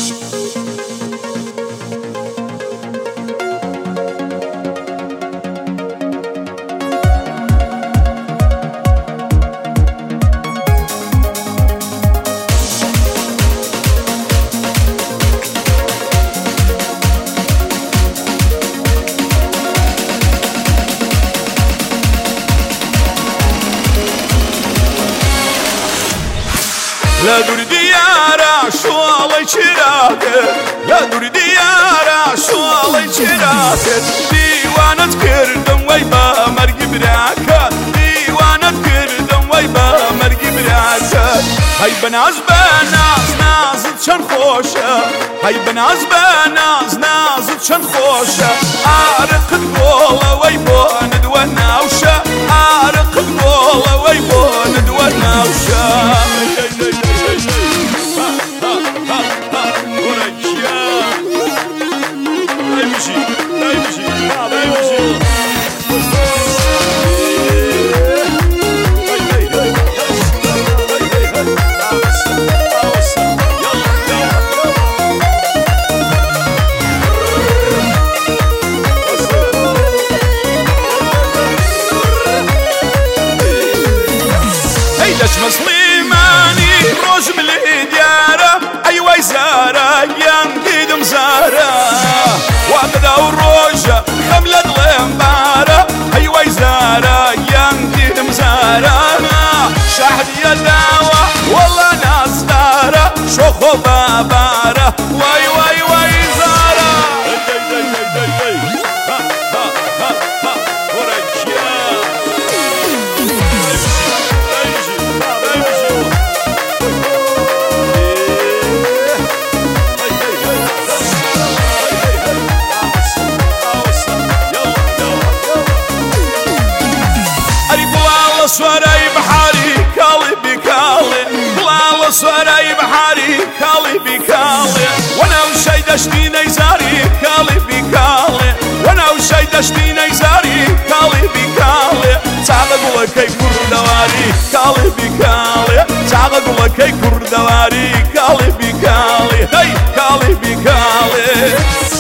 لا دور ديارة شوالي شراكت لا دور ديارة شوالي شراكت ديوانة كردم ويبا مرقي براكت ديوانة كردم ويبا مرقي براكت هاي بناز نازت شن خوشة هاي بناز نازت شن خوشة عارق القولة ويبا ندوى ناوشة عارق القولة ويبا ندوى ناوشة مسلماني روج بالديارة أيوة زارة ينقيد مزارة وابدا وروجة خملة الانبارة أيوة زارة ينقيد مزارة شاهد يا داوة والله ناس دارة شوخو بابارة واي واي واي زارة سواري بحاري كالي بكالي لا سواري بحاري كالي بكالي وانا وشي دشتي نيزاري كالي بكالي وانا وشي دشتي نيزاري كالي بكالي تعال لك كور دواري كالي بكالي تعال لك كور دواري كالي بكالي هي كالي بكالي